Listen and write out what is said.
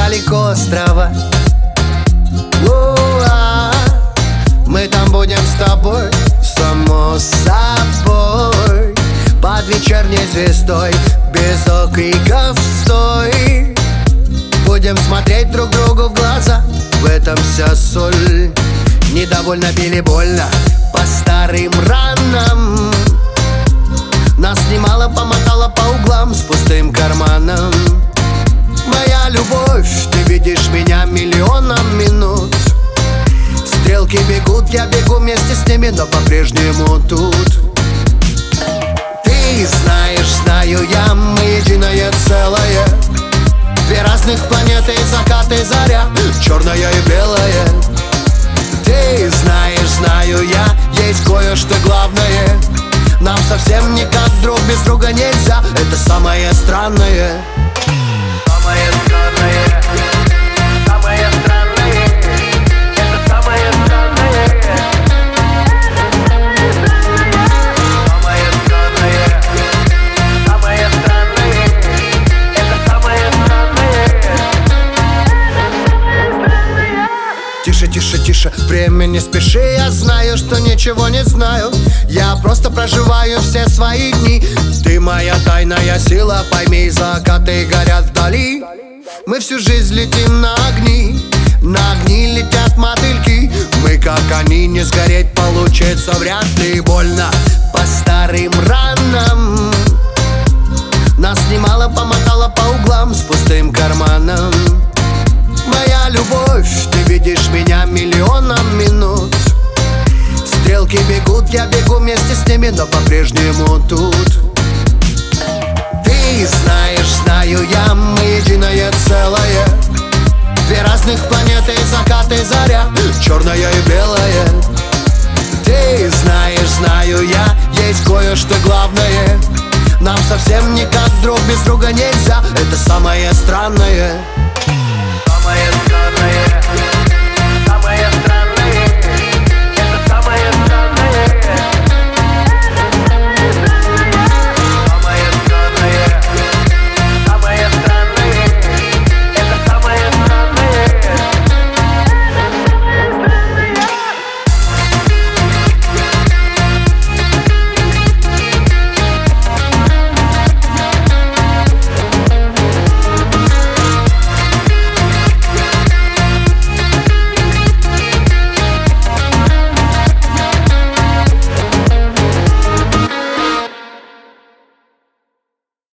карлик острова. Мы там будем с тобой, само собой, под вечерней звездой, без окриков стой. Будем смотреть друг другу в глаза, в этом вся соль. Недовольно били больно по старым ранам. Нас немало помотало по углам с пустым карманом. Моя любовь, ты видишь меня миллионом минут. Стрелки бегут, я бегу вместе с ними, но по-прежнему тут. Ты знаешь, знаю я, мы единое целое. Две разных планеты, закат и заря, черная и белая. Ты знаешь, знаю я, есть кое-что главное. Нам совсем никак друг без друга нельзя. Это самое странное. Самое странное. Самое странное. Это самое странное. Самое странное. Самое странное. Это самое странное. Тише, тише, тише, время не спеши. Я знаю, что ничего не знаю. Я просто проживаю все свои дни. Ты моя тайная сила, пойми, закаты горят вдали. Мы всю жизнь летим на огни летят мотыльки. Мы как они, не сгореть получится вряд ли. Больно по старым ранам. Нас немало помотало по углам с пустым карманом. Моя любовь, ты видишь меня миллионом минут. Стрелки бегут, я бегу вместе с ними, но по-прежнему тут. Ты знаешь, знаю я, мы единое целое. Две разных планеты, закат и заря, черная и белая. Ты знаешь, знаю я, есть кое-что главное. Нам совсем никак друг без друга нельзя. Это самое странное.